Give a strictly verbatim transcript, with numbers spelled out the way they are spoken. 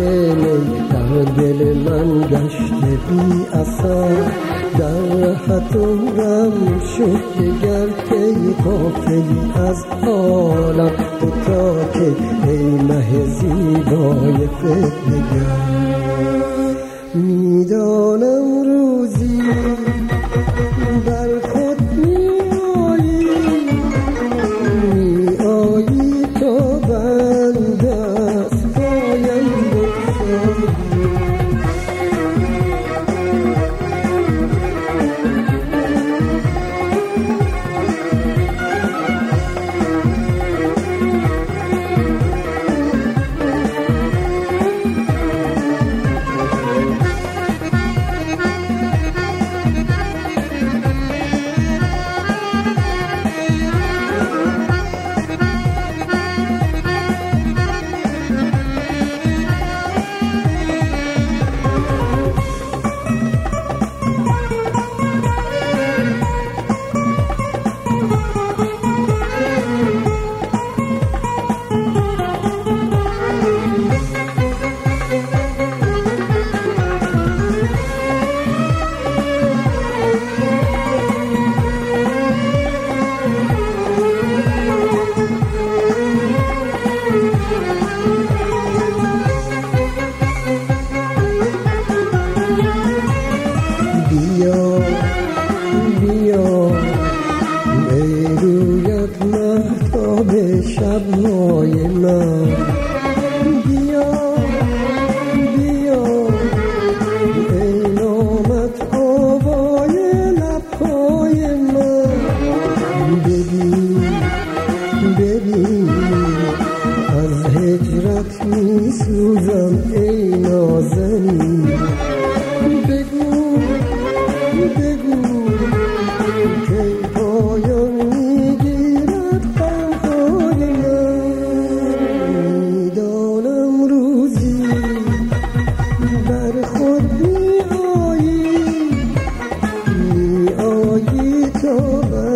می در دل من گشته بی اثر، در رهت عمرم شد دگر کی غافلی از حالم، تو تا که ای مه زیبای فتنگر. میدانم روزی بر خود می آیی، می آیی تا بند از پایم بگذاری. بیا بیا ای رویت مهتاب شب‌های من، بیا بیا ای نامت آوای لب‌های من. ببین ببین از هجرت می سوزم ای نازنین، بگو بگو کی پایان میگیرد غمهای من. میدانم روزی بر خود می آیی، می آیی تا